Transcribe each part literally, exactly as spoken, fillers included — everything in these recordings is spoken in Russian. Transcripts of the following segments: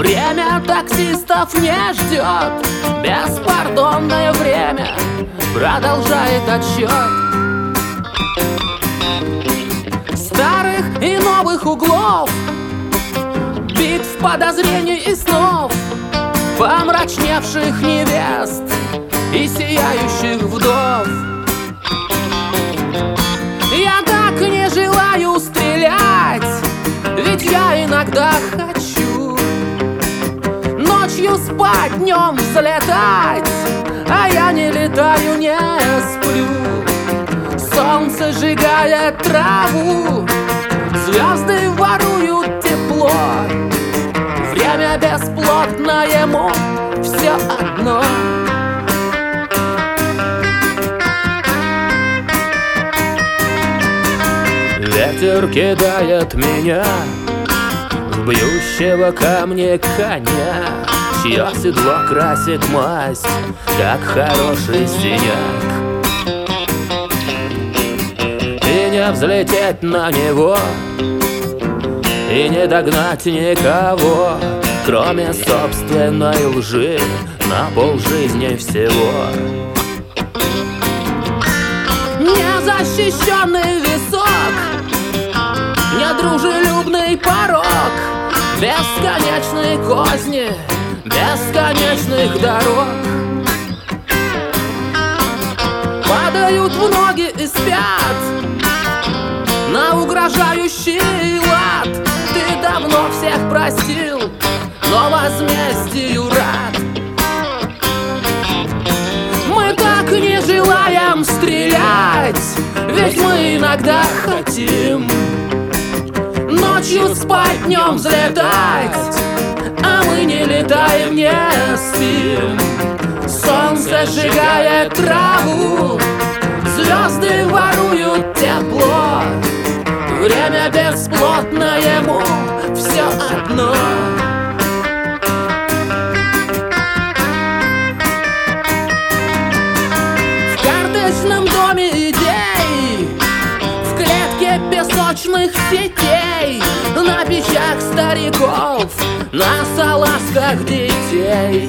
Время таксистов не ждет, беспардонное время продолжает отсчет. Старых и новых углов, битв, подозрений и снов, помрачневших невест и сияющих вдов. Я так не желаю стрелять, ведь я иногда хочу ночью спать, днем взлетать, а я не летаю, не сплю. Солнце сжигает траву, звезды воруют тепло. Время бесплотно, ему все одно. Ветер кидает меня в бьющего камня коня, чье седло красит масть, как хороший синяк. И не взлететь на него, и не догнать никого, кроме собственной лжи на полжизни всего. Незащищенный висок, недружелюбный порог, бесконечные козни бесконечных дорог. Падают в ноги и спят на угрожающий лад. Ты давно всех простил, но возмездию рад. Мы так не желаем стрелять, ведь мы иногда хотим ночью спать, днем взлетать, а мы не летаем, не спим. Солнце сжигает траву, звезды воруют тепло. Время бесплотно, ему все одно. В карточном доме идей, в клетке песочных сетей, на печах стариков, на салазках детей.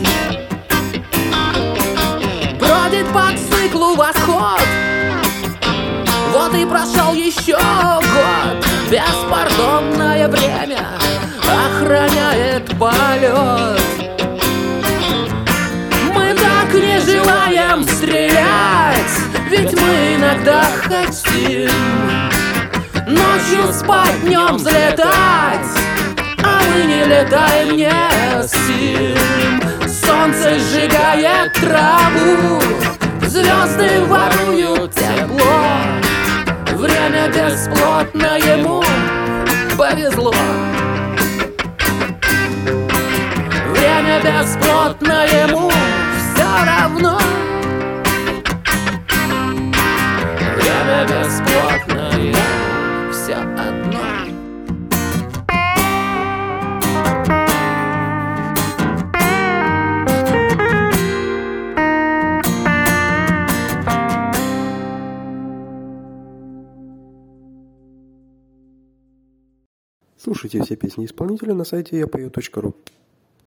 Бродит по циклу восход, вот и прошел еще год. Беспардонное время охраняет полет. Мы так не желаем стрелять, ведь мы иногда хотим ночью спать, днем взлетать, а мы не летаем, не спим. Солнце сжигает траву, звезды воруют тепло. Время бесплотно, ему повезло. Время бесплотно, ему все равно. Время бесплотно, ему все одно. Слушайте все песни исполнителя на сайте я пою точка ру.